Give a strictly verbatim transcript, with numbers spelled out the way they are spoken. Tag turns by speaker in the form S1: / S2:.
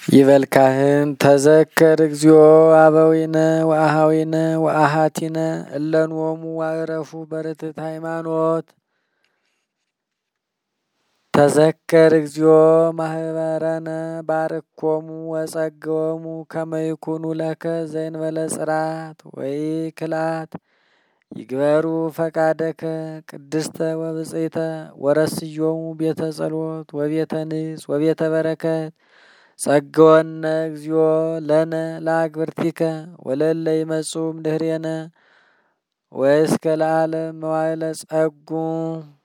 S1: ይበልካህን ተዘከር እግዚኦ አበዊነ ወአሃዊነ ወአሃቲነ እለንወሙ ዋዕረፉ በርትዕት ሃይማኖት። ተዘከር እግዚኦ ማህበረነ ባርኮሙ ወጸግወሙ ከመ ይኩኑ ለከ ዘእንበለ ጽርዓት ወኢክላት ይግበሩ ፈቃደከ ቅድስተ ወብጽዕተ ወረስዮሙ ቤተ ጸሎት ወቤተ ንጽ ወቤተ በረከት። ጸግወነ እግዚኦ ለነ ለአግብርቲከ ወለለ ይመጹ እምድኅሬነ ወእስከ ለዓለም መዋዕለ ጸጉ